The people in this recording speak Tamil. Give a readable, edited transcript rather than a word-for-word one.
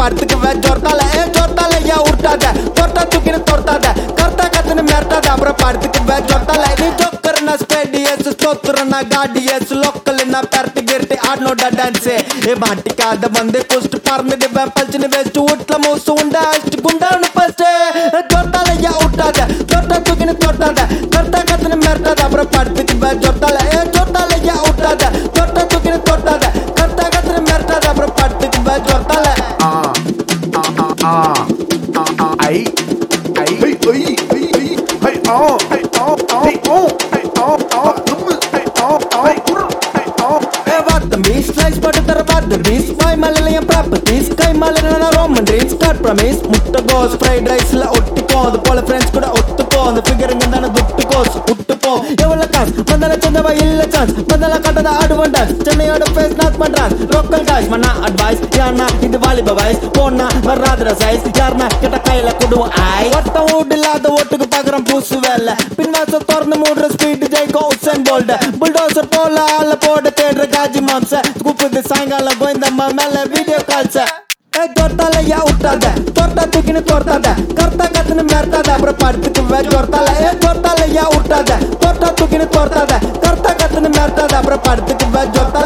படுத்துக்குவேன் ஜொர்த்தால ஜொர்த்தால ஏன் உருட்டாத தொட்டா தூக்கின்னு தொட்டாத கர்த்தா கத்துன்னு மிரட்டாத அப்புறம் படுத்துக்குவேன் ஜொர்த்தால நீ ஜோக்கர்னா ஸ்பேடியஸ் ஸ்டோத்துறனா காடியஸ் லோக்கல்னா பெரட்டி கிரட்டி ஆடனோட டான்ஸே மாட்டிக்காத வந்து குஸ்ட் பறந்துடுவேன் பல்ச்சுன்னு வேஸ்ட் வீட்டுல மூசு உண்டா அடிச்சு குண்டான்னு ஃபர்ஸ்ட் ஜொர்த்தால ஏன் உருட்டாத தொட்டா தூக்கின்னு தொட்டாத கர்த்தா கத்துன்னு மிரட்டாத அப்புறம் படுத்துக்குவேன் ஜொர்த்தால ஜொர்த்தால ஏன் உருட்டாத தொட்டா தூக்கின்னு தொட்டாத கர்த்தா கத்துன்னு மிரட்டாத அப்புறம் படுத்துக்குவேன் ஜொர்த்தால Slice butter tara butter bees Why malalayam properties Kai malayana Roman dreams Cut promise Mutta goes Fried rice la ottuko The pole friends kuda ottuko The figure ngandana duttukos uttupo Evala chance Mandala chandava illa chance Mandala kattada advantage Chennai oda face not madras Local guys Mana advice Yarna idu valiba vice Ponna varradra size Yarna ketta kaila kudu ai Otta oodillada ottuku pagaram pusu vella Pinvasa tornu moodra speed Jayko Usain Bolt Bulldozer pola alla poda tedra gaji mamsa கூப்பிட்டு சாயங்காலம் கோயந்தம்மா மேல வீடியோ கால்ஸ் ஜொர்த்தால ஏன் விட்டாத தொட்டா தூக்கின்னு தொட்டாத கர்த்தா கத்துன்னு மிரட்டாத அப்புறம் படுத்துக்குவேன் ஜொர்த்தால ஜொர்த்தால ஏன் விட்டாத தொட்டா தூக்கின்னு தொட்டாத கர்த்தா கத்துன்னு மிரட்டாத அப்புறம் படுத்துக்குவேன் ஜொர்த்தால